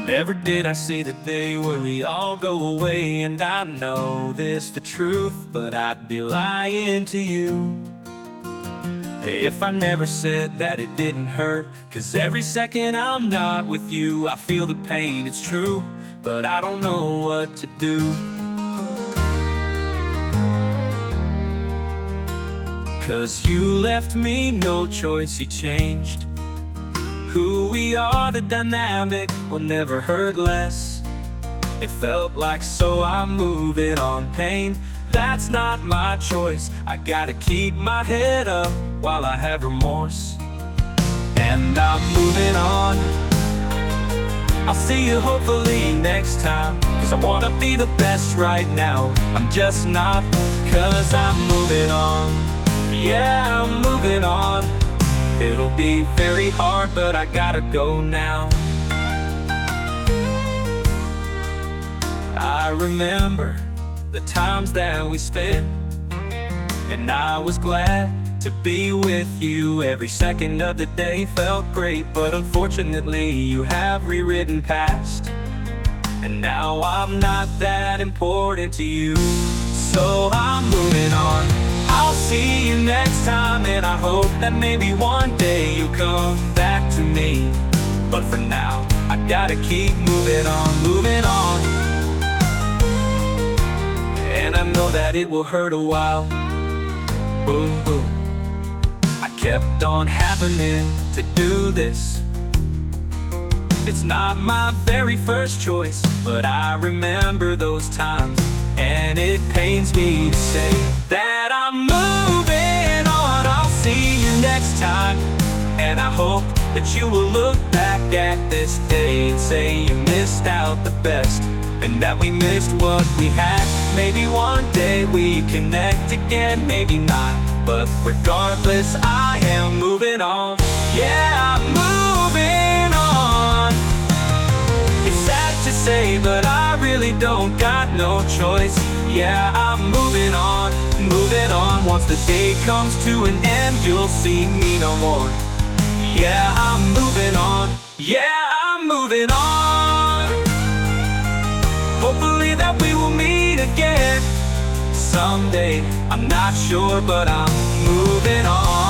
Never did I see the day where we all go away. And I know this the truth, but I'd be lying to you if I never said that it didn't hurt. 'Cause every second I'm not with you, I feel the pain, it's true, but I don't know what to do. 'Cause you left me no choice, you changed who we are, the dynamic will never hurt less. It felt like, so I'm moving on. Pain, that's not my choice. I gotta keep my head up while I have remorse. And I'm moving on. I'll see you hopefully next time, 'cause I wanna be the best right now. I'm just not, 'cause I'm moving on. Yeah, I'm moving on. It'll be very hard, but I gotta go now. I remember the times that we spent, and I was glad to be with you. Every second of the day felt great, but unfortunately you have rewritten past, and now I'm not that important to you. So I'm moving on. I'll see you next time, and I hope that maybe one day you'll come back to me. But for now, I gotta keep moving on, moving on. And I know that it will hurt a while. Boom, boom. I kept on happening to do this. It's not my very first choice, but I remember those times, and it pains me to say that I'm moving on. I'll see you next time, and I hope that you will look back at this day and say you missed out the best, and that we missed what we had. Maybe one day we connect again, maybe not, but regardless, I am moving on. Yeah, I'm moving on. It's sad to say, but I really don't got no choice. Yeah, I'm moving on, moving on. Once the day comes to an end, you'll see me no more. Yeah, I'm moving on. Yeah, I'm moving on. Hopefully that we will meet again someday. I'm not sure, but I'm moving on.